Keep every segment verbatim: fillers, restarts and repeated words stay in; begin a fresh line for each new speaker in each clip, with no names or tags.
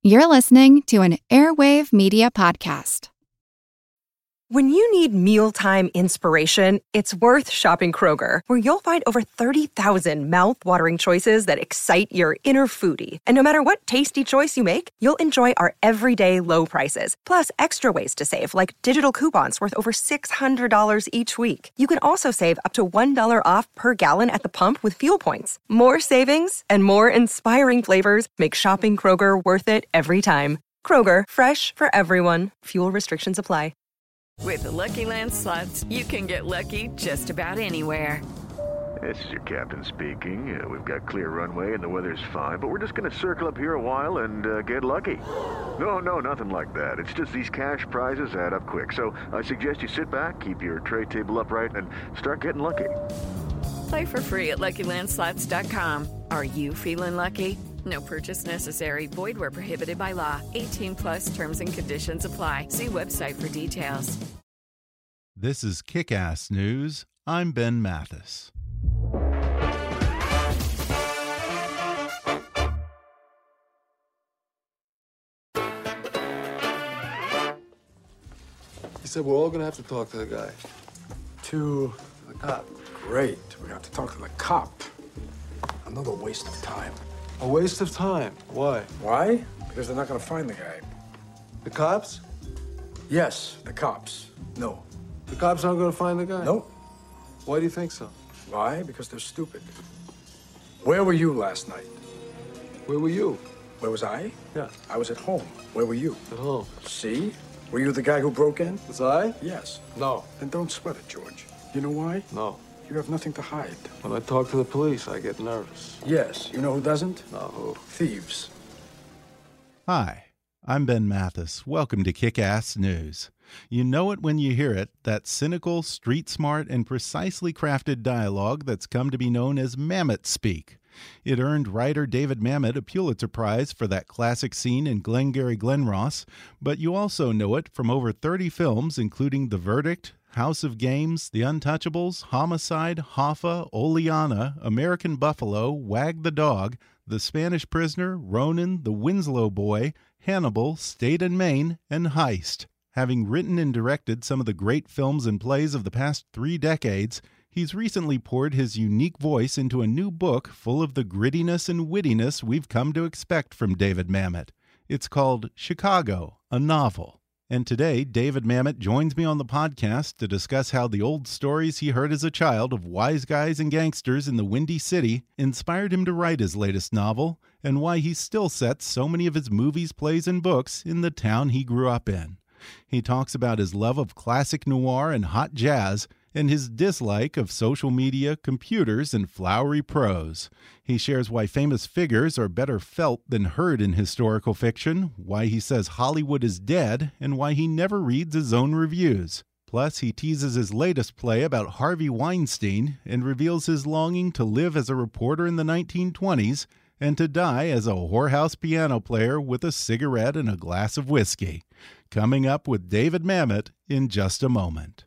You're listening to an Airwave Media Podcast.
When you need mealtime inspiration, it's worth shopping Kroger, where you'll find over thirty thousand mouth-watering choices that excite your inner foodie. And no matter what tasty choice you make, you'll enjoy our everyday low prices, plus extra ways to save, like digital coupons worth over six hundred dollars each week. You can also save up to one dollar off per gallon at the pump with fuel points. More savings and more inspiring flavors make shopping Kroger worth it every time. Kroger, fresh for everyone. Fuel restrictions apply.
With the Lucky Land Slots, you can get lucky just about anywhere.
This is your captain speaking. Uh, we've got clear runway and the weather's fine, but we're just going to circle up here a while and uh, get lucky. No, no, nothing like that. It's just these cash prizes add up quick. So I suggest you sit back, keep your tray table upright, and start getting lucky.
Play for free at Lucky Land Slots dot com. Are you feeling lucky? No purchase necessary. Void where prohibited by law. eighteen plus terms and conditions apply. See website for details.
This is Kick-Ass News. I'm Ben Mathis.
He said we're all gonna have to talk to the guy.
To the cop. Great. We have to talk to the cop. Another waste of time.
A waste of time. Why?
Why? Because they're not gonna find the guy.
The cops?
Yes, the cops. No.
The cops aren't gonna find the guy?
Nope.
Why do you think so?
Why? Because they're stupid. Where were you last night?
Where were you?
Where was I?
Yeah.
I was at home. Where were you?
At home.
See? Were you the guy who broke in?
Was I?
Yes.
No.
Then don't sweat it, George. You know why?
No.
You have nothing to hide.
When I talk to the police, I get nervous.
Yes. You know who doesn't?
No, who?
Thieves.
Hi, I'm Ben Mathis. Welcome to Kick-Ass News. You know it when you hear it, that cynical, street-smart, and precisely crafted dialogue that's come to be known as Mamet speak. It earned writer David Mamet a Pulitzer Prize for that classic scene in Glengarry Glen Ross, but you also know it from over thirty films, including The Verdict, House of Games, The Untouchables, Homicide, Hoffa, Oleana, American Buffalo, Wag the Dog, The Spanish Prisoner, Ronin, The Winslow Boy, Hannibal, State and Maine, and Heist. Having written and directed some of the great films and plays of the past three decades, he's recently poured his unique voice into a new book full of the grittiness and wittiness we've come to expect from David Mamet. It's called Chicago, a Novel. And today, David Mamet joins me on the podcast to discuss how the old stories he heard as a child of wise guys and gangsters in the Windy City inspired him to write his latest novel, and why he still sets so many of his movies, plays, and books in the town he grew up in. He talks about his love of classic noir and hot jazz, and his dislike of social media, computers, and flowery prose. He shares why famous figures are better felt than heard in historical fiction, why he says Hollywood is dead, and why he never reads his own reviews. Plus, he teases his latest play about Harvey Weinstein and reveals his longing to live as a reporter in the nineteen twenties and to die as a whorehouse piano player with a cigarette and a glass of whiskey. Coming up with David Mamet in just a moment.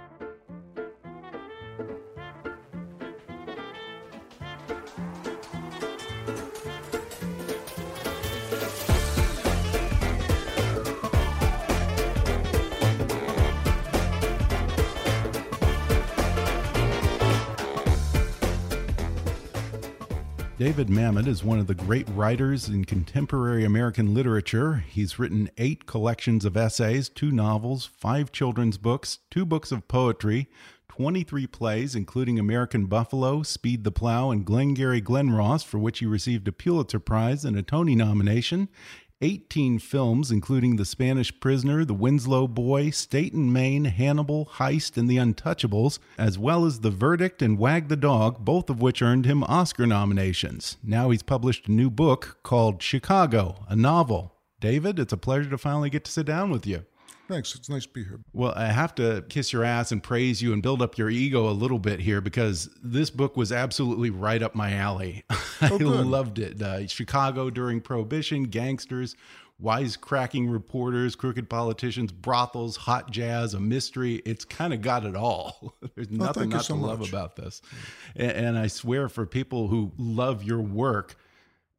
David Mamet is one of the great writers in contemporary American literature. He's written eight collections of essays, two novels, five children's books, two books of poetry, twenty-three plays, including American Buffalo, Speed the Plow, and Glengarry Glen Ross, for which he received a Pulitzer Prize and a Tony nomination, eighteen films, including The Spanish Prisoner, The Winslow Boy, State and Maine, Hannibal, Heist, and The Untouchables, as well as The Verdict and Wag the Dog, both of which earned him Oscar nominations. Now he's published a new book called Chicago, a Novel. David, it's a pleasure to finally get to sit down with you.
Thanks. It's nice to be here.
Well, I have to kiss your ass and praise you and build up your ego a little bit here, because this book was absolutely right up my alley. I
Oh,
loved it. Uh, Chicago during Prohibition, gangsters, wisecracking reporters, crooked politicians, brothels, hot jazz, a mystery. It's kind of got it all. There's nothing
thank you
not
so
to love
much.
about this. And, and I swear, for people who love your work,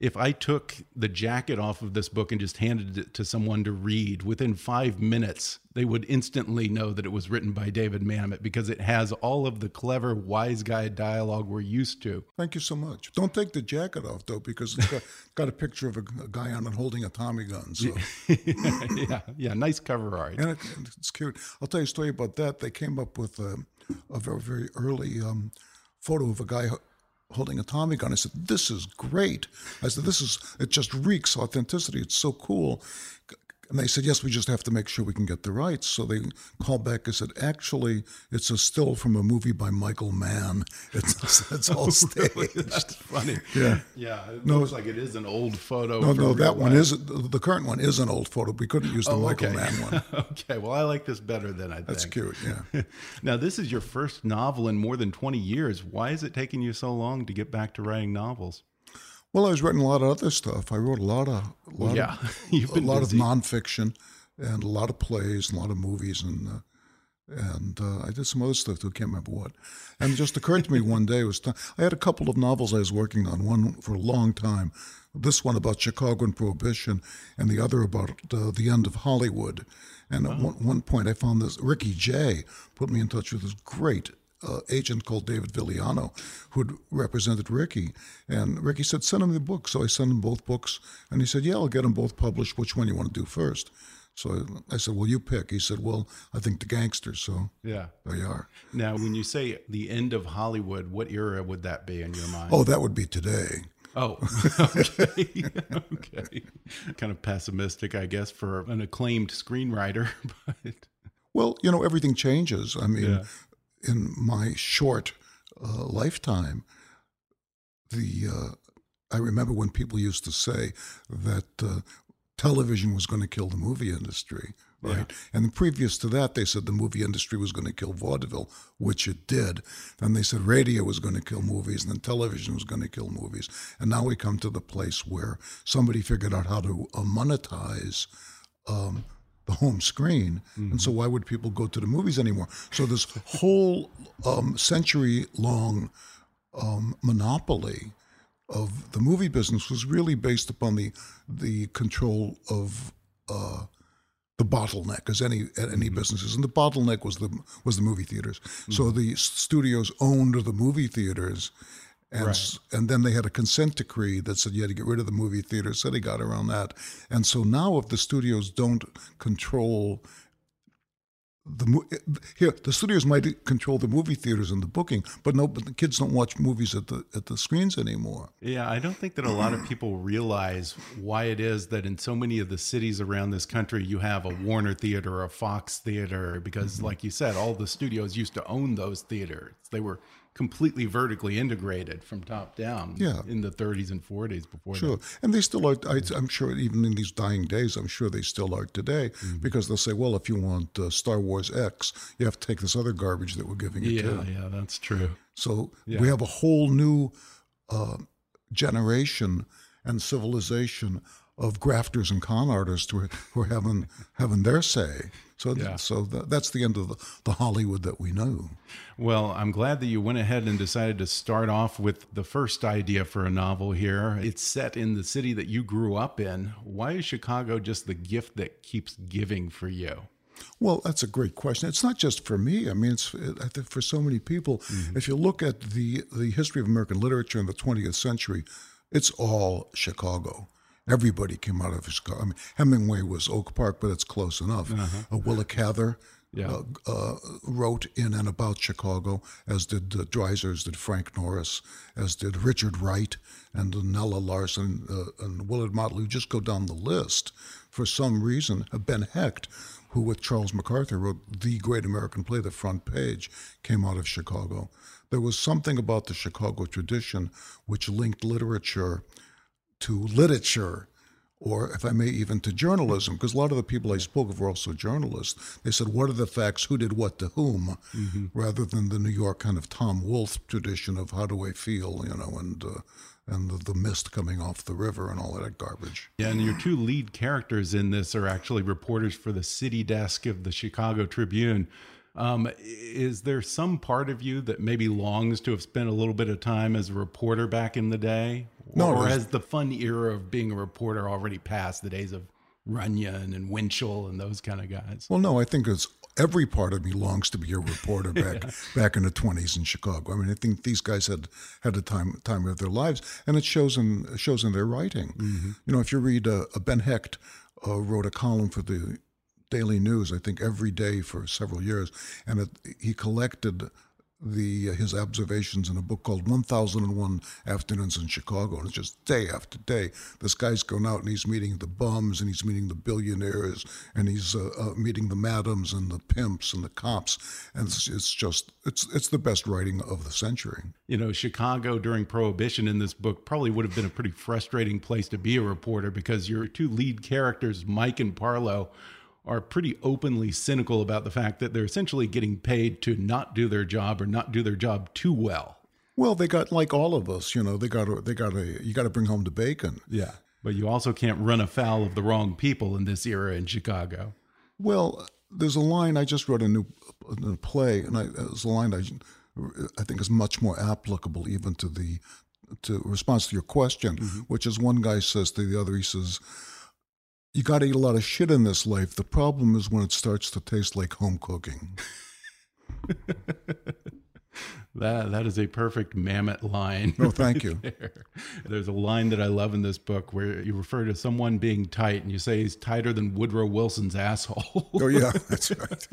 if I took the jacket off of this book and just handed it to someone to read, within five minutes, they would instantly know that it was written by David Mamet because it has all of the clever, wise guy dialogue we're used to.
Thank you so much. Don't take the jacket off, though, because it's got, got a picture of a, a guy on it holding a Tommy gun. So.
yeah, yeah, nice cover art.
And it, it's cute. I'll tell you a story about that. They came up with a, a very, very early um, photo of a guy holding a Tommy gun. I said, this is great. I said, this is, it just reeks authenticity. It's so cool. And they said, yes, we just have to make sure we can get the rights. So they called back and said, actually, it's a still from a movie by Michael Mann. It's, it's all staged.
Really? That's funny.
Yeah.
Yeah, it
no,
looks like it is an old photo.
No, no, that one
life.
is, the current one is an old photo. We couldn't use the
oh,
Michael
okay.
Mann one.
Okay, well, I like this better than I think.
That's cute, yeah.
Now, this is your first novel in more than twenty years. Why is it taking you so long to get back to writing novels?
Well, I was writing a lot of other stuff. I wrote a lot of, a lot
yeah,
of,
You've been
a lot
busy.
of nonfiction. And a lot of plays, and a lot of movies, and uh, and uh, I did some other stuff too. I can't remember what. And it just occurred to me one day, it was time. I had a couple of novels I was working on. One for a long time, this one about Chicago and Prohibition, and the other about uh, the end of Hollywood. And at one, one point, I found this Ricky Jay put me in touch with this great uh, agent called David Villiano, who'd represented Ricky. And Ricky said, "Send him the book." So I sent him both books, and he said, "Yeah, I'll get them both published. Which one you want to do first?" So I said, well, you pick. He said, well, I think The Gangsters. So
yeah,
there you are.
Now, when you say the end of Hollywood, what era would that be in your mind?
Oh, that would be today.
Oh, okay. Okay. Kind of pessimistic, I guess, for an acclaimed screenwriter. But
well, you know, everything changes. I mean,
yeah.
in my short uh, lifetime, the uh, I remember when people used to say that uh, television was going to kill the movie industry, right? Yeah. And previous to that, they said the movie industry was going to kill vaudeville, which it did. Then they said radio was going to kill movies, and then television was going to kill movies. And now we come to the place where somebody figured out how to uh, monetize um, the home screen. Mm-hmm. And so why would people go to the movies anymore? So this whole um, century-long um, monopoly of the movie business was really based upon the the control of uh, the bottleneck, as any any businesses, and the bottleneck was the was the movie theaters. Mm-hmm. So the studios owned the movie theaters, and right. and then they had a consent decree that said you had to get rid of the movie theaters. So they got around that, and so now if the studios don't control the here, the studios might control the movie theaters and the booking, but no, but the kids don't watch movies at the at the screens anymore.
Yeah, I don't think that a lot of people realize why it is that in so many of the cities around this country you have a Warner Theater or a Fox Theater, because, mm-hmm. like you said, all the studios used to own those theaters. They were completely vertically integrated from top down
yeah. in
the thirties and forties before
Sure.
that.
And they still are, I, I'm sure even in these dying days, I'm sure they still are today, mm-hmm. because they'll say, well, if you want uh, Star Wars X, you have to take this other garbage that we're giving you
Yeah,
too.
yeah, that's true.
So
yeah.
we have a whole new uh, generation and civilization of grafters and con artists who are, who are having, having their say. So,
yeah.
so th- that's the end of the, the Hollywood that we knew.
Well, I'm glad that you went ahead and decided to start off with the first idea for a novel here. It's set in the city that you grew up in. Why is Chicago just the gift that keeps giving for you?
Well, that's a great question. It's not just for me. I mean, it's I think for so many people. Mm-hmm. If you look at the, the history of American literature in the twentieth century, it's all Chicago. Everybody came out of Chicago. I mean, Hemingway was Oak Park, but it's close enough. Uh-huh. Uh, Willa Cather
yeah.
uh, uh, wrote in and about Chicago, as did uh, Dreiser, as did Frank Norris, as did Richard Wright, and uh, Nella Larson, uh, and Willard Motley. Just go down the list. For some reason, uh, Ben Hecht, who with Charles MacArthur wrote the great American play, The Front Page, came out of Chicago. There was something about the Chicago tradition which linked literature to literature, or if I may, even to journalism, because a lot of the people I spoke of were also journalists. They said, what are the facts, who did what to whom, mm-hmm. rather than the New York kind of Tom Wolfe tradition of how do I feel, you know, and uh, and the, the mist coming off the river and all that garbage.
Yeah, and your two lead characters in this are actually reporters for the city desk of the Chicago Tribune. Um, is there some part of you that maybe longs to have spent a little bit of time as a reporter back in the day?
No,
or
there's-
has the fun era of being a reporter already passed, the days of Runyon and Winchell and those kind of guys?
Well, no, I think it's every part of me longs to be a reporter back back in the twenties in Chicago. I mean, I think these guys had had the time time of their lives, and it shows in it shows in their writing.
Mm-hmm.
You know, if you read uh, Ben Hecht uh, wrote a column for the Daily News, I think every day for several years, and it, he collected the uh, his observations in a book called one thousand one Afternoons in Chicago. And it's just day after day. This guy's going out and he's meeting the bums and he's meeting the billionaires and he's uh, uh, meeting the madams and the pimps and the cops. And it's, it's just, it's it's the best writing of the century.
You know, Chicago during Prohibition in this book probably would have been a pretty frustrating place to be a reporter, because your two lead characters, Mike and Parlow, are pretty openly cynical about the fact that they're essentially getting paid to not do their job or not do their job too well.
Well, they got, like all of us, you know, they got to, they got to, you got to bring home the bacon.
Yeah. But you also can't run afoul of the wrong people in this era in Chicago.
Well, there's a line, I just wrote a new a play, and I, there's a line I, I think is much more applicable even to the to response to your question, mm-hmm. which is one guy says to the other, he says, you got to eat a lot of shit in this life. The problem is when it starts to taste like home cooking.
That that is a perfect Mamet line.
No, thank you.
There. There's a line that I love in this book where you refer to someone being tight, and you say he's tighter than Woodrow Wilson's asshole.
Oh yeah, that's right.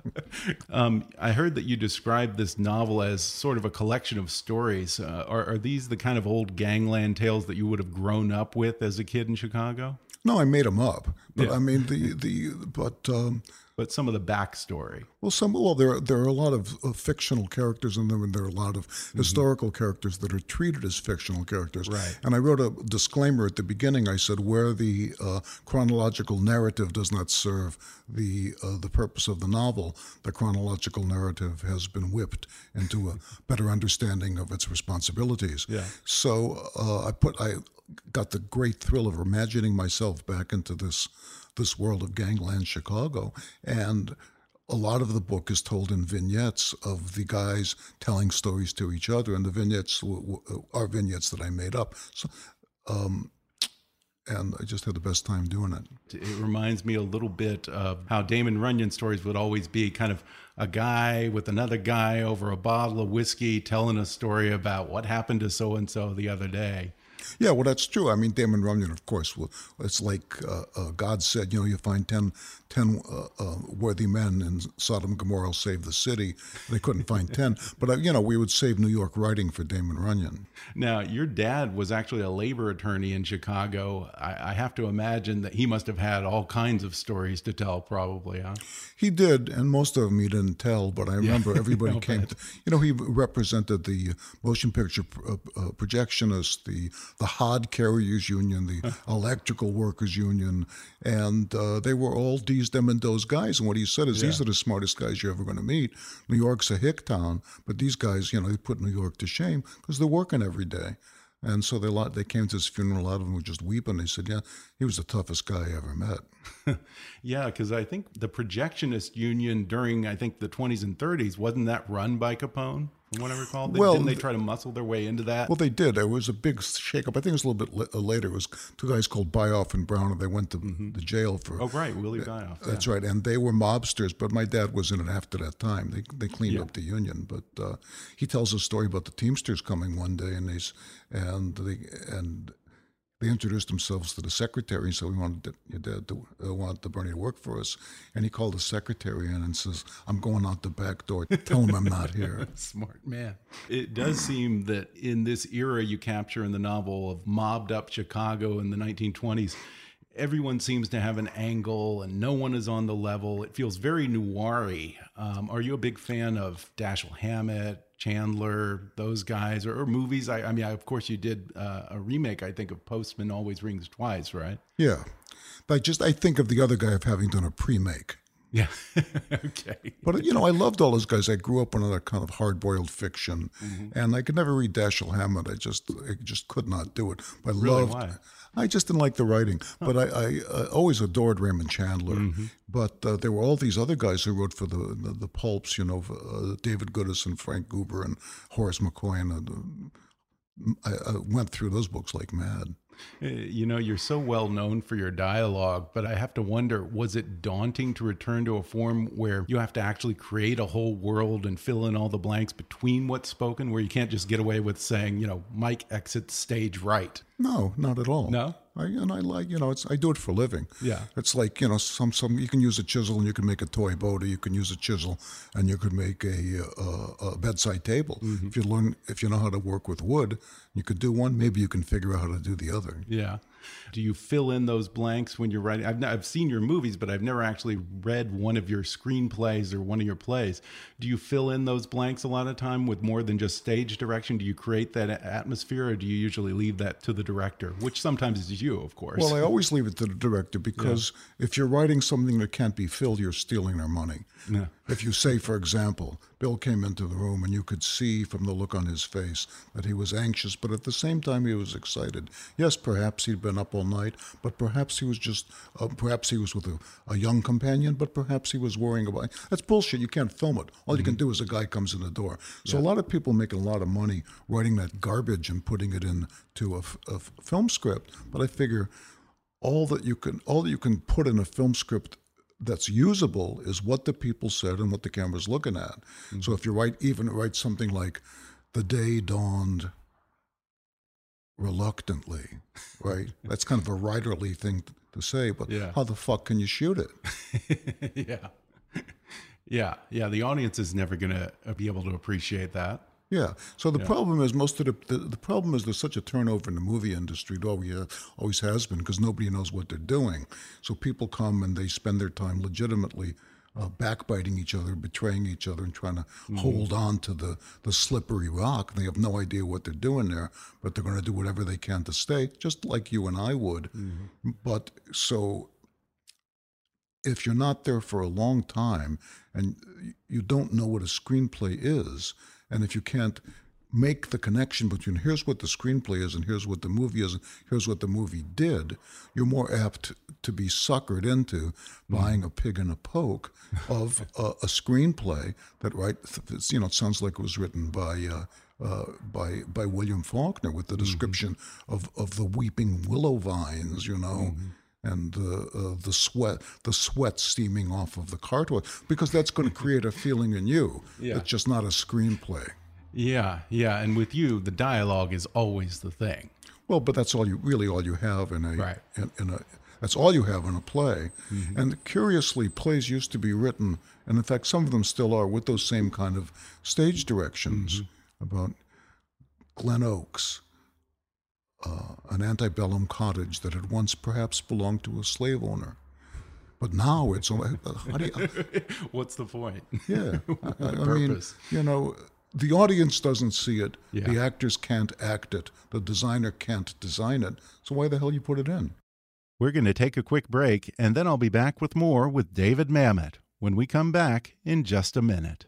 um, I heard that you described this novel as sort of a collection of stories. Uh, are, are these the kind of old gangland tales that you would have grown up with as a kid in Chicago?
No, I made them up. But
Yeah.
I mean the the but. Um,
But some of the backstory.
Well, some well, there are, there are a lot of uh, fictional characters in them, and there are a lot of mm-hmm. historical characters that are treated as fictional characters.
Right.
And I wrote a disclaimer at the beginning. I said where the uh, chronological narrative does not serve the uh, the purpose of the novel, the chronological narrative has been whipped into a better understanding of its responsibilities.
Yeah.
So uh, I put I got the great thrill of imagining myself back into this. this world of gangland Chicago, and a lot of the book is told in vignettes of the guys telling stories to each other, and the vignettes w- w- are vignettes that I made up. So, um, and I just had the best time doing it.
It reminds me a little bit of how Damon Runyon stories would always be kind of a guy with another guy over a bottle of whiskey telling a story about what happened to so-and-so the other day.
Yeah, well, that's true. I mean, Damon Runyon, of course, well, it's like uh, uh, God said, you know, you find ten, ten uh, uh, worthy men in Sodom and Gomorrah will save the city. They couldn't find ten. But, uh, you know, we would save New York writing for Damon Runyon.
Now, your dad was actually a labor attorney in Chicago. I, I have to imagine that he must have had all kinds of stories to tell, probably, huh?
He did, and most of them he didn't tell, but I remember
Yeah,
everybody
no
came
bet.
to, you know, he represented the motion picture uh, uh, projectionists, the the Hod Carriers Union, the Electrical Workers Union, and uh, they were all D's, them, and those guys. And what he said is,
Yeah.
these are the smartest guys you're ever going to meet. New York's a hick town, but these guys, you know, they put New York to shame because they're working every day. And so they lot they came to his funeral. A lot of them were just weeping. They said, "Yeah, he was the toughest guy I ever met."
Yeah, because I think the projectionist union during, I think, the twenties and thirties, wasn't that run by Capone, from what I recall? They,
Well,
didn't they try to muscle their way into that?
Well, they did. There was a big shakeup. I think it was a little bit la- later. It was two guys called Byoff and Brown, and they went to the jail for.
oh, right, Willie Byoff.
That's
yeah.
right, and they were mobsters. But my dad was in it after that time. They they cleaned
Yeah.
up the union. But uh, he tells a story about the Teamsters coming one day, and they s- and they and they introduced themselves to the secretary. So we wanted to, your dad to uh, wanted the Bernie to work for us, and he called the secretary in and says, "I'm going out the back door. Tell him I'm not here."
Smart man. It does seem that in this era you capture in the novel of mobbed up Chicago in the nineteen twenties, everyone seems to have an angle and no one is on the level. It feels very noir-y. Um, are you a big fan of Dashiell Hammett, Chandler, those guys, or, or movies? I, I mean, I, of course, you did uh, a remake, I think, of Postman Always Rings Twice, right?
Yeah, but I just I think of the other guy of having done a pre-make.
Yeah. Okay.
But, you know, I loved all those guys. I grew up on that kind of hard-boiled fiction, mm-hmm. and I could never read Dashiell Hammett. I just I just could not do it. I
really?
loved.
Why?
I just didn't like the writing. Huh. But I, I uh, always adored Raymond Chandler. Mm-hmm. But uh, there were all these other guys who wrote for the the, the pulps, you know, uh, David Goodis and Frank Gruber and Horace McCoy. And uh, I, I went through those books like mad.
You know, you're so well known for your dialogue, but I have to wonder, was it daunting to return to a form where you have to actually create a whole world and fill in all the blanks between what's spoken, where you can't just get away with saying, you know, Mike exits stage right?
No, not at all.
No?
I, and I like, you know, it's I do it for a living.
Yeah.
It's like, you know, some, some you can use a chisel and you can make a toy boat, or you can use a chisel and you could make a, a, a bedside table. Mm-hmm. If you learn, if you know how to work with wood, you could do one, maybe you can figure out how to do the other.
Yeah. Do you fill in those blanks when you're writing? I've, I've seen your movies, but I've never actually read one of your screenplays or one of your plays. Do you fill in those blanks a lot of time with more than just stage direction? Do you create that atmosphere, or do you usually leave that to the director, which sometimes is you, of course?
Well, I always leave it to the director, because yeah. if you're writing something that can't be filled, you're stealing their money. Yeah. If you say, for example, Bill came into the room and you could see from the look on his face that he was anxious, but at the same time he was excited. Yes, perhaps he'd been up all night, but perhaps he was just, uh, perhaps he was with a, a young companion, but perhaps he was worrying about, that's bullshit. You can't film it. All mm-hmm. you can do is a guy comes in the door. So yeah. a lot of people make a lot of money writing that garbage and putting it into a, a film script. But I figure all that you can, all that you can put in a film script that's usable is what the people said and what the camera's looking at. Mm-hmm. So if you write, even write something like, "The day dawned reluctantly," right? That's kind of a writerly thing to say, but yeah. how the fuck can you shoot it?
yeah. Yeah. Yeah. The audience is never going to be able to appreciate that.
Yeah. So the
yeah.
problem is most of the, the the problem is there's such a turnover in the movie industry. It always, uh, always has been, because nobody knows what they're doing. So people come and they spend their time legitimately uh, backbiting each other, betraying each other, and trying to mm-hmm. hold on to the, the slippery rock. They have no idea what they're doing there, but they're going to do whatever they can to stay, just like you and I would. Mm-hmm. But so if you're not there for a long time and you don't know what a screenplay is, and if you can't make the connection between here's what the screenplay is and here's what the movie is and here's what the movie did, you're more apt to be suckered into buying a pig in a poke of a, a screenplay that, right, you know, it sounds like it was written by uh, uh, by by William Faulkner, with the description mm-hmm. of, of the weeping willow vines, you know. Mm-hmm. And uh, uh, the sweat, the sweat steaming off of the cartwheel, because that's going to create a feeling in you. Yeah. It's just not a screenplay.
Yeah, yeah. And with you, the dialogue is always the thing.
Well, but that's all you really all you have in a
right.
in, in a that's all you have in a play. Mm-hmm. And curiously, plays used to be written, and in fact, some of them still are, with those same kind of stage directions mm-hmm. about Glen Oaks. Uh, an antebellum cottage that had once perhaps belonged to a slave owner, but now it's. Uh, how do you,
What's the point?
Yeah, I, I
purpose?
mean, you know, the audience doesn't see it.
Yeah.
The actors can't act it. The designer can't design it. So why the hell you put it in?
We're going to take a quick break, and then I'll be back with more with David Mamet when we come back in just a minute.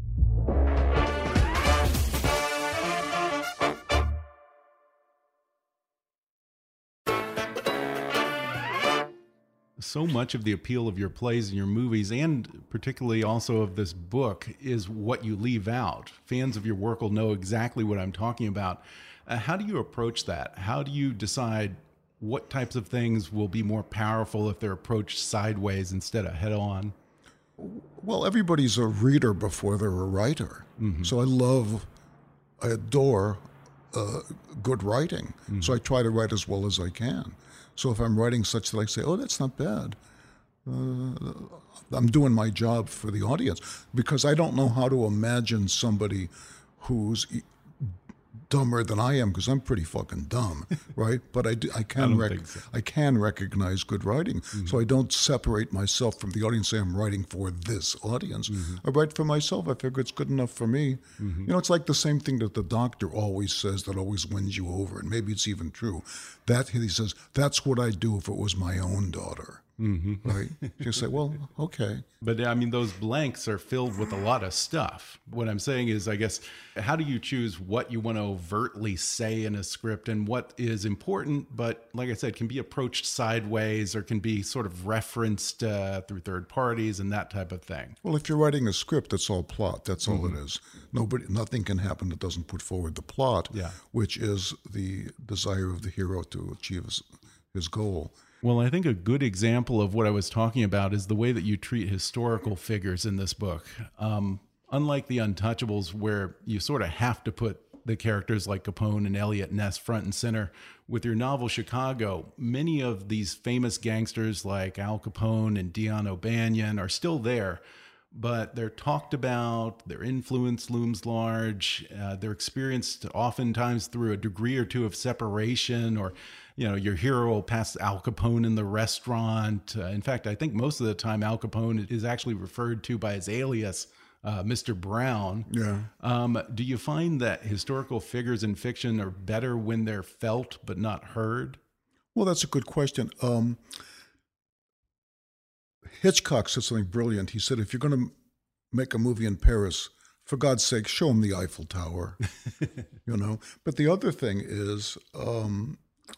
So much of the appeal of your plays and your movies, and particularly also of this book, is what you leave out. Fans of your work will know exactly what I'm talking about. Uh, how do you approach that? How do you decide what types of things will be more powerful if they're approached sideways instead of head on?
Well, everybody's a reader before they're a writer. Mm-hmm. So I love, I adore uh, good writing. Mm-hmm. So I try to write as well as I can. So if I'm writing such that I say, oh, that's not bad, uh, I'm doing my job for the audience, because I don't know how to imagine somebody who's dumber than I am, because I'm pretty fucking dumb, right? But I, do, I can
I,
rec-
so.
I can recognize good writing. Mm-hmm. So I don't separate myself from the audience, say I'm writing for this audience. Mm-hmm. I write for myself. I figure it's good enough for me. Mm-hmm. You know, it's like the same thing that the doctor always says that always wins you over, and maybe it's even true. That he says, that's what I'd do if it was my own daughter.
Mm-hmm.
right? You say, well, okay.
But I mean, those blanks are filled with a lot of stuff. What I'm saying is, I guess, how do you choose what you want to overtly say in a script and what is important, but like I said, can be approached sideways or can be sort of referenced uh, through third parties and that type of thing?
Well, if you're writing a script, it's all plot. That's all mm-hmm. it is. Nobody, nothing can happen that doesn't put forward the plot,
yeah.
which is the desire of the hero to achieve his, his goal.
Well, I think a good example of what I was talking about is the way that you treat historical figures in this book. Um, unlike The Untouchables, where you sort of have to put the characters like Capone and Elliot Ness front and center, with your novel Chicago, many of these famous gangsters like Al Capone and Dion O'Banion are still there, but they're talked about, their influence looms large, uh, they're experienced oftentimes through a degree or two of separation, or you know, your hero will pass Al Capone in the restaurant. Uh, in fact, I think most of the time Al Capone is actually referred to by his alias, uh, Mister Brown.
Yeah.
Um, do you find that historical figures in fiction are better when they're felt but not heard?
Well, that's a good question. Um, Hitchcock said something brilliant. He said, if you're going to make a movie in Paris, for God's sake, show them the Eiffel Tower. You know. But the other thing is, um,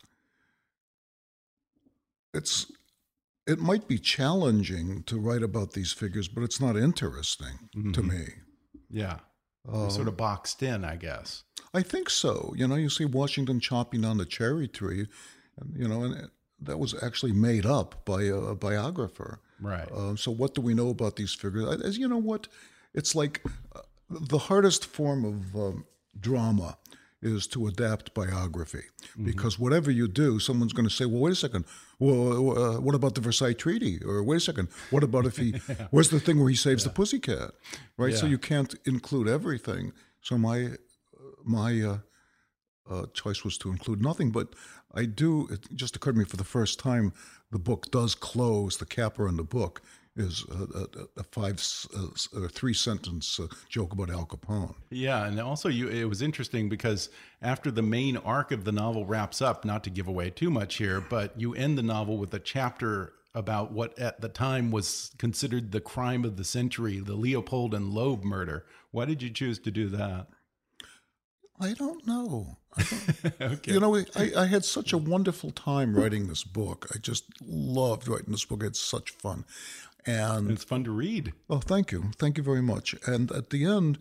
It's, it might be challenging to write about these figures, but it's not interesting mm-hmm. to me.
Yeah.
Um,
sort of boxed in, I guess.
I think so. You know, you see Washington chopping down the cherry tree, and, you know, and that was actually made up by a, a biographer.
Right.
Uh, so what do we know about these figures? As you know what, it's like uh, the hardest form of um, drama is to adapt biography, mm-hmm. because whatever you do, someone's going to say, well, wait a second, well, uh, what about the Versailles Treaty? Or wait a second, what about if he, yeah. where's the thing where he saves yeah. the pussycat, right? Yeah. So you can't include everything. So my my uh, uh, choice was to include nothing, but I do, it just occurred to me for the first time, the book does close, the capper in the book is a, a, a five uh, or three sentence uh, joke about Al Capone.
Yeah, and also you, it was interesting because after the main arc of the novel wraps up, not to give away too much here, but you end the novel with a chapter about what at the time was considered the crime of the century, the Leopold and Loeb murder. Why did you choose to do that?
I don't know. I don't,
okay.
You know, I, I had such a wonderful time writing this book. I just loved writing this book. I had such fun. And
it's fun to read.
Oh, thank you. Thank you very much. And at the end,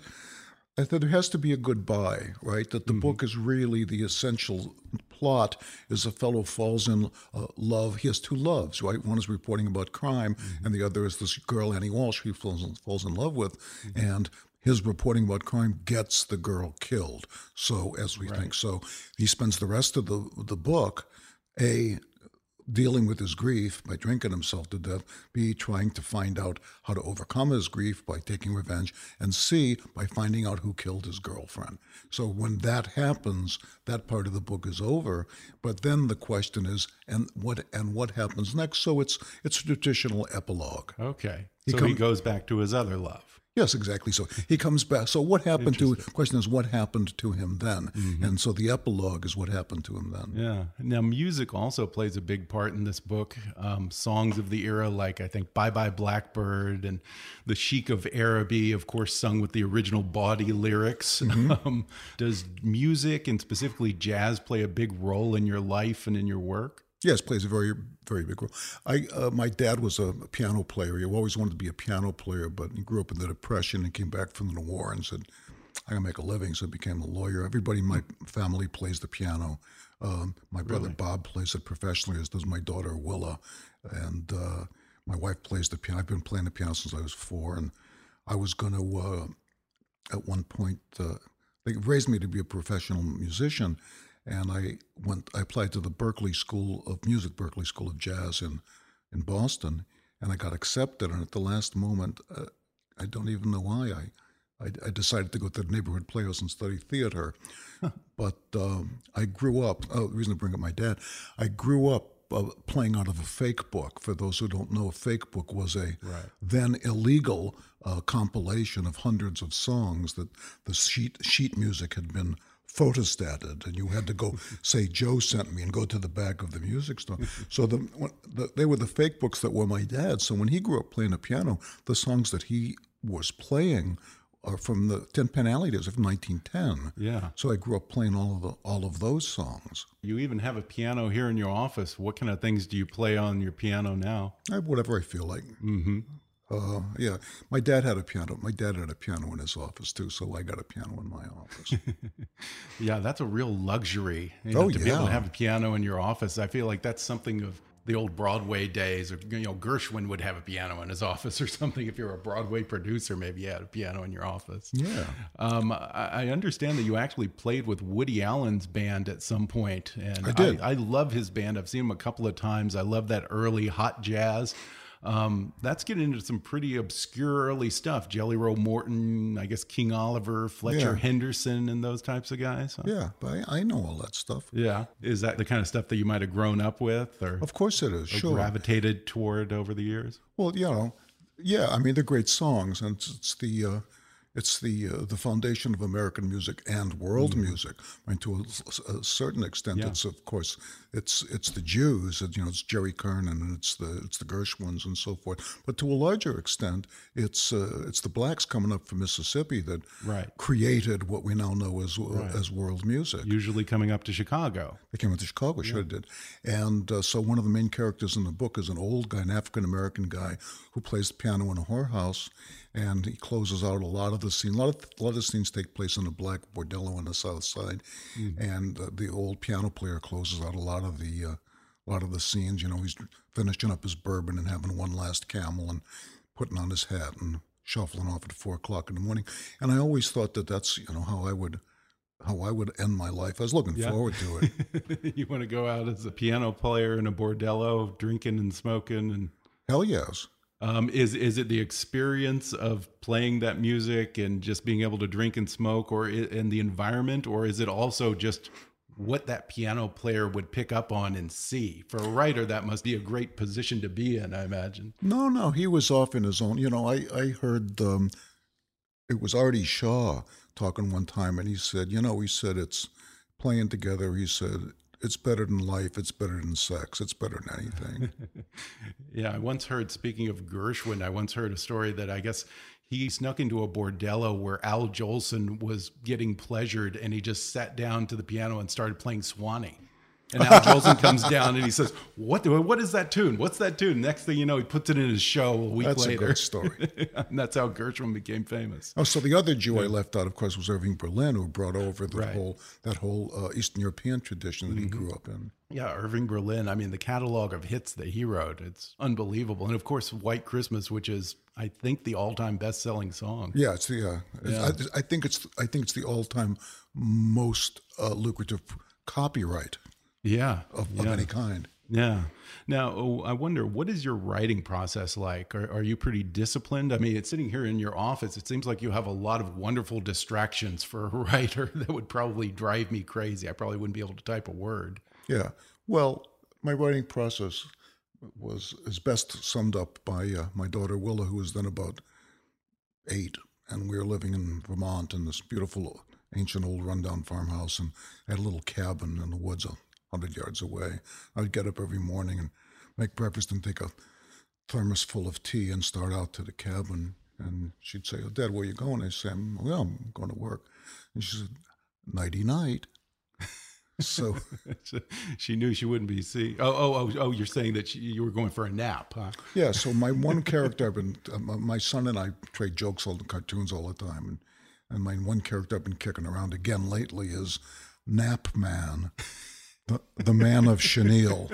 I thought there has to be a goodbye, right? That the mm-hmm. book is really the essential plot is a fellow falls in uh, love. He has two loves, right? One is reporting about crime, mm-hmm. and the other is this girl, Annie Walsh, he falls in, falls in love with. Mm-hmm. And his reporting about crime gets the girl killed. So, as we right. think. So he spends the rest of the, the book, A, dealing with his grief by drinking himself to death, B, trying to find out how to overcome his grief by taking revenge, and C, by finding out who killed his girlfriend. So when that happens, that part of the book is over. But then the question is, and what and what happens next? So it's it's a traditional epilogue.
Okay.
He
so
come,
he goes back to his other love.
Yes, exactly. So he comes back. So what happened to, the question is, what happened to him then? Mm-hmm. And so the epilogue is what happened to him then.
Yeah. Now, music also plays a big part in this book. Um, songs of the era, like I think Bye Bye Blackbird and The Sheik of Araby, of course, sung with the original bawdy lyrics. Mm-hmm. Um, does music and specifically jazz play a big role in your life and in your work?
Yes, plays a very, very big role. I, uh, my dad was a piano player. He always wanted to be a piano player, but he grew up in the Depression and came back from the war and said, I gotta make a living, so he became a lawyer. Everybody in my family plays the piano. Um, my brother
really?
Bob plays it professionally, as does my daughter Willa. And uh, my wife plays the piano. I've been playing the piano since I was four, and I was gonna, uh, at one point, uh, they raised me to be a professional musician. And I went. I applied to the Berklee School of Music, Berklee School of Jazz in, in Boston, and I got accepted. And at the last moment, uh, I don't even know why, I, I, I decided to go to the neighborhood playhouse and study theater. But um, I grew up. Oh, the reason I bring up my dad, I grew up uh, playing out of a fake book. For those who don't know, a fake book was a
right.
then illegal uh, compilation of hundreds of songs that the sheet sheet music had been photostated, and you had to go say Joe sent me and go to the back of the music store. So the, when, the they were the fake books that were my dad. So when he grew up playing the piano, the songs that he was playing are from the Tin Pan Alley days of nineteen ten.
Yeah.
So I grew up playing all of the all of those songs.
You even have a piano here in your office. What kind of things do you play on your piano now?
I, whatever I feel like.
Mm-hmm.
Uh, yeah, my dad had a piano. My dad had a piano in his office too, so I got a piano in my office.
Yeah, that's a real luxury. You know,
Oh,
to be able
yeah.
to have a piano in your office. I feel like that's something of the old Broadway days. Or you know, Gershwin would have a piano in his office or something. If you're a Broadway producer, maybe you had a piano in your office.
Yeah.
Um, I, I understand that you actually played with Woody Allen's band at some point, and
I did.
I, I love his band. I've seen him a couple of times. I love that early hot jazz. Um, that's getting into some pretty obscure early stuff. Jelly Roll Morton, I guess King Oliver, Fletcher
Yeah.
Henderson, and those types of guys. Huh?
Yeah, but I, I know all that stuff.
Yeah. Is that the kind of stuff that you might have grown up with or,
Of course it is,
or
sure.
gravitated toward over the years?
Well, you know, yeah, I mean, they're great songs, and it's, it's the uh, it's the uh, the foundation of American music and world music. I mean, to a, a certain extent,
Yeah.
it's of course it's it's the Jews, you know, it's Jerry Kernan, and it's the it's the Gershwins and so forth. But to a larger extent, it's uh, it's the blacks coming up from Mississippi that
Right.
created what we now know as
Right.
as world music.
Usually coming up to Chicago.
They came out to Chicago, sure did. And uh, so one of the main characters in the book is an old guy, an African-American guy who plays the piano in a whorehouse, and he closes out a lot of the scene. A lot of, a lot of the scenes take place in a black bordello on the south side, and uh, the old piano player closes out a lot of the uh, a lot of the scenes. You know, he's finishing up his bourbon and having one last Camel and putting on his hat and shuffling off at four o'clock in the morning. And I always thought that that's, you know, how I would how I would end my life. I was looking
Yeah.
forward to it.
You want to go out as a piano player in a bordello, drinking and smoking, and
Hell yes.
um, is is it the experience of playing that music and just being able to drink and smoke, or i- and the environment, or is it also just what that piano player would pick up on and see? For a writer, that must be a great position to be in, I imagine.
No, no, he was off in his own. You know, I, I heard um, it was Artie Shaw talking one time, and he said, you know, he said, it's playing together. He said, it's better than life. It's better than sex. It's better than anything.
Yeah, I once heard, speaking of Gershwin, I once heard a story that I guess he snuck into a bordello where Al Jolson was getting pleasured, and he just sat down to the piano and started playing Swanee. And Al Jolson comes down and he says, "What? do- What is that tune? What's that tune?" Next thing you know, he puts it in his show a week
That's a
later.
good story.
And that's how Gershwin became famous.
Oh, so the other Jew I left out, of course, was Irving Berlin, who brought over the
Right. Mm-hmm.
whole that whole uh, Eastern European tradition that he grew up in.
Yeah, Irving Berlin. I mean, the catalog of hits that he wrote, it's unbelievable. And of course, White Christmas, which is, I think, the all-time best-selling song.
Yeah, it's the. Uh,
Yeah.
I, I think it's. I think it's the all-time most uh, lucrative copyright
Yeah.
of,
yeah.
of any kind.
Yeah. Now, oh, I wonder, what is your writing process like? Are, are you pretty disciplined? I mean, it's sitting here in your office. It seems like you have a lot of wonderful distractions for a writer that would probably drive me crazy. I probably wouldn't be able to type a word.
Yeah. Well, my writing process was is best summed up by uh, my daughter Willa, who was then about eight, and we were living in Vermont in this beautiful ancient old rundown farmhouse, and I had a little cabin in the woods a hundred yards away. I'd get up every morning and make breakfast and take a thermos full of tea and start out to the cabin. And she'd say, "Oh, Dad, where you going?" I say, "Well, I'm going to work." And she said, "Nighty night." So
She knew she wouldn't be see. Oh, oh, oh, oh! You're saying that she, you were going for a nap, huh?
yeah, so my one character, I've been, uh, my my son and I trade jokes all the cartoons all the time, and and my one character I've been kicking around again lately is Nap Man, the the man of chenille.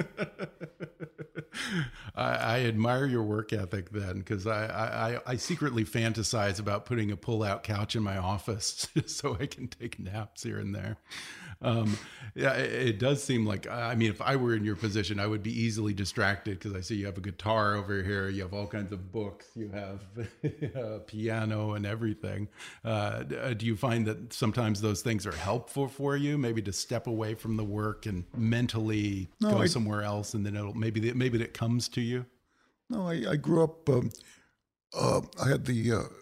I, I admire your work ethic then, because I, I, I secretly fantasize about putting a pull-out couch in my office just so I can take naps here and there. Um, yeah, it, it does seem like, I mean, if I were in your position, I would be easily distracted because I see you have a guitar over here, you have all kinds of books, you have a piano and everything. Uh, do you find that sometimes those things are helpful for you, maybe to step away from the work and mentally
No,
go
I-
somewhere else, and then it'll maybe maybe it comes to you?
No, I, I grew up. Um, uh, I had the uh,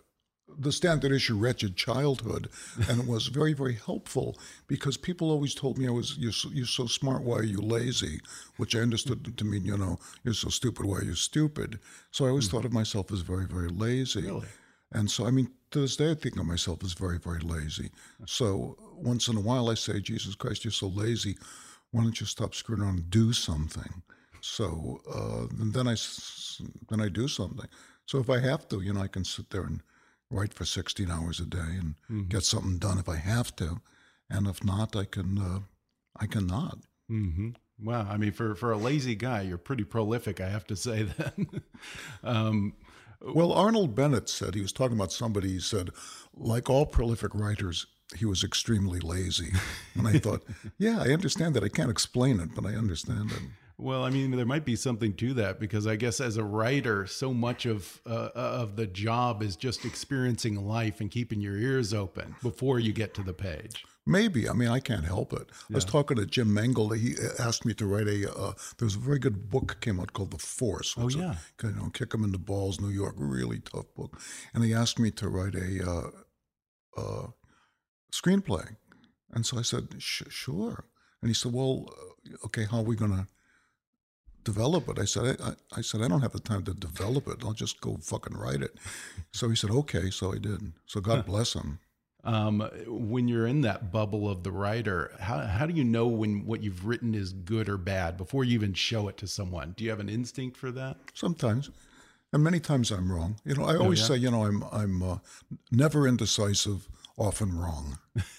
the standard issue Wretched Childhood, and it was very, very helpful because people always told me I was, you're so, you're so smart, why are you lazy? Which I understood to mean, you know, you're so stupid, why are you stupid? So I always mm-hmm. thought of myself as very, very lazy.
Really?
And so, I mean, to this day, I think of myself as very, very lazy. So once in a while I say, Jesus Christ, you're so lazy, why don't you stop screwing around and do something? So uh, and then I, then I do something. So if I have to, you know, I can sit there and write for sixteen hours a day and mm-hmm. get something done if I have to, and if not, I can uh, I can not.
Mm-hmm. Wow, I mean, for for a lazy guy, you're pretty prolific, I have to say that. um,
well, Arnold Bennett said, he was talking about somebody, he said, like all prolific writers, he was extremely lazy. And I thought, yeah, I understand that. I can't explain it, but I understand it.
Well, I mean, there might be something to that because I guess as a writer, so much of uh, of the job is just experiencing life and keeping your ears open before you get to the page. Maybe.
I mean, I can't help it. Yeah. I was talking to Jim Mangold. He asked me to write a, uh, there was a very good book came out called The Force.
Oh, yeah.
A, you know, Kick 'em in the Balls, New York, really tough book. And he asked me to write a uh, uh, screenplay. And so I said, Sh sure. And he said, well, okay, how are we going to develop it? I said, I, I said, I don't have the time to develop it. I'll just go fucking write it. So he said, okay. So I did. So God bless him.
Um, when you're in that bubble of the writer, how, how do you know when what you've written is good or bad before you even show it to someone? Do you have an instinct for that?
Sometimes. And many times I'm wrong. You know, I always oh, yeah? say, you know, I'm, I'm uh, never indecisive, often wrong.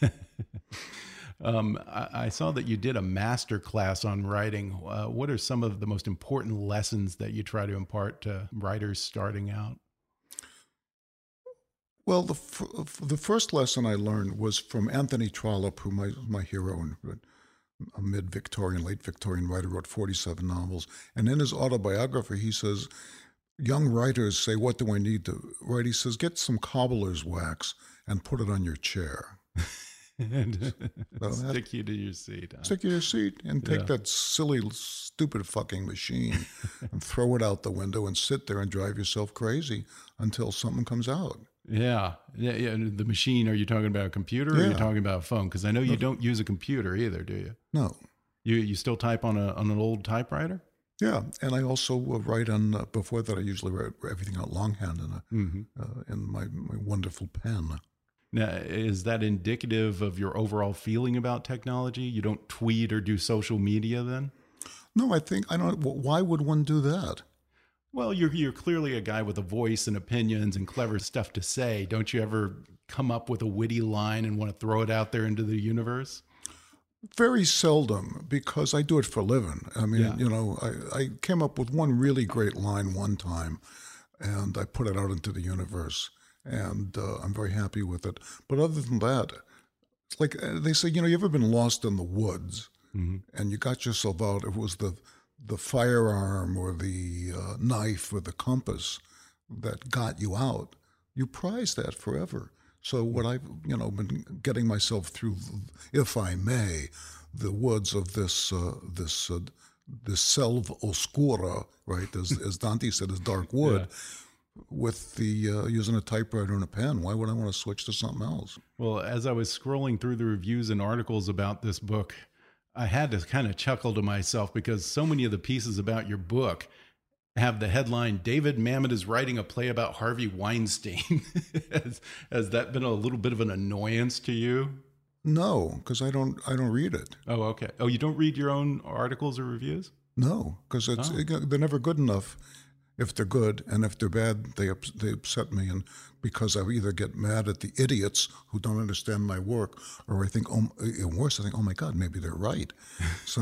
Um, I, I saw that you did a master class on writing. Uh, what are some of the most important lessons that you try to impart to writers starting out?
Well, the f the first lesson I learned was from Anthony Trollope, who my my hero and a mid-Victorian, late Victorian writer, wrote forty-seven novels. And in his autobiography, he says, young writers say, what do I need to write? He says, get some cobbler's wax and put it on your chair.
And so stick you to your seat. Huh?
Stick you to your seat and take
yeah.
that silly, stupid fucking machine and throw it out the window and sit there and drive yourself crazy until something comes out.
Yeah. yeah, yeah. The machine, are you talking about a computer or
yeah.
are you talking about a phone? Because I know you no. don't use a computer either, do you?
No.
You you still type on a on an old typewriter?
Yeah, and I also uh, write on, uh, before that I usually write everything out longhand in, a, mm-hmm. uh, in my, my wonderful pen.
Now, is that indicative of your overall feeling about technology? You don't tweet or do social media then?
No, I think, I don't, why would one do that?
Well, you're, you're clearly a guy with a voice and opinions and clever stuff to say. Don't you ever come up with a witty line and want to throw it out there into the universe?
Very seldom, because I do it for a living. I mean, yeah. you know, I, I came up with one really great line one time, and I put it out into the universe. And uh, I'm very happy with it. But other than that, it's like they say, you know, you ever been lost in the woods mm-hmm. and you got yourself out? It was the the firearm or the uh, knife or the compass that got you out. You prize that forever. So what I've, you know, been getting myself through, if I may, the woods of this uh, this uh, this selva oscura, right? As, as Dante said, this dark wood. Yeah. With the uh, using a typewriter and a pen. Why would I want to switch to something else?
Well, as I was scrolling through the reviews and articles about this book, I had to kind of chuckle to myself because so many of the pieces about your book have the headline, David Mamet is writing a play about Harvey Weinstein. has, has that been a little bit of an annoyance to you?
No, because I don't, I don't read it.
Oh, okay. Oh, you don't read your own articles or reviews?
No, because it's oh. it, they're never good enough. If they're good, and if they're bad, they ups they upset me, and because I either get mad at the idiots who don't understand my work, or I think, oh, and worse, I think, oh my God, maybe they're right. So,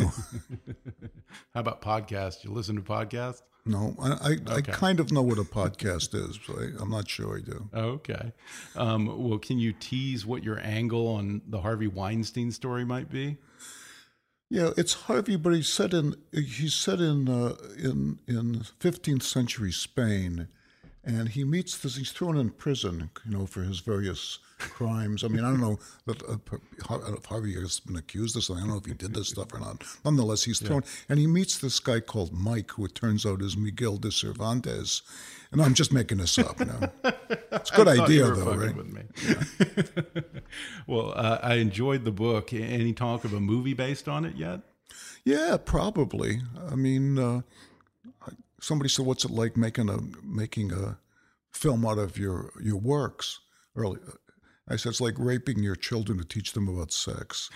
how about podcasts? You listen to podcasts?
No, I I, okay. I kind of know what a podcast is, but I, I'm not sure I do.
Okay, um, well, can you tease what your angle on the Harvey Weinstein story might be?
Yeah, it's Harvey, but he's set in he's set in uh, in in fifteenth century Spain, and he meets this. He's thrown in prison, you know, for his various crimes. I mean, I don't know that uh, if Harvey has been accused of something. I don't know if he did this stuff or not. Nonetheless, he's thrown, yeah. and he meets this guy called Mike, who it turns out is Miguel de Cervantes. And I'm just making this up now. It's a good idea, though, right?
With me. Yeah. Well, uh, I enjoyed the book. Any talk of a movie based on it yet?
Yeah, probably. I mean, uh, somebody said, "What's it like making a making a film out of your your works?" Early, I said, "It's like raping your children to teach them about sex."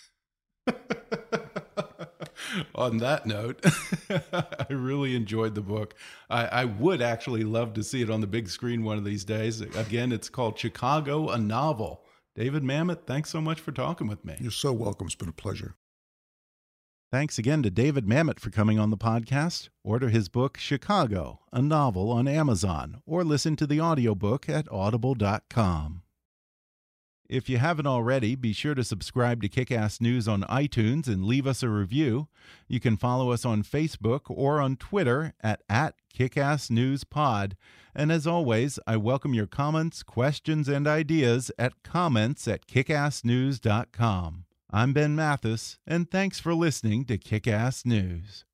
On that note, I really enjoyed the book. I, I would actually love to see it on the big screen one of these days. Again, it's called Chicago, a Novel. David Mamet, thanks so much for talking with me.
You're so welcome. It's been a pleasure.
Thanks again to David Mamet for coming on the podcast. Order his book, Chicago, a Novel, on Amazon, or listen to the audiobook at audible dot com. If you haven't already, be sure to subscribe to Kick-Ass News on iTunes and leave us a review. You can follow us on Facebook or on Twitter at, at KickassNewsPod. And as always, I welcome your comments, questions, and ideas at comments at kickass news dot com. I'm Ben Mathis, and thanks for listening to Kick-Ass News.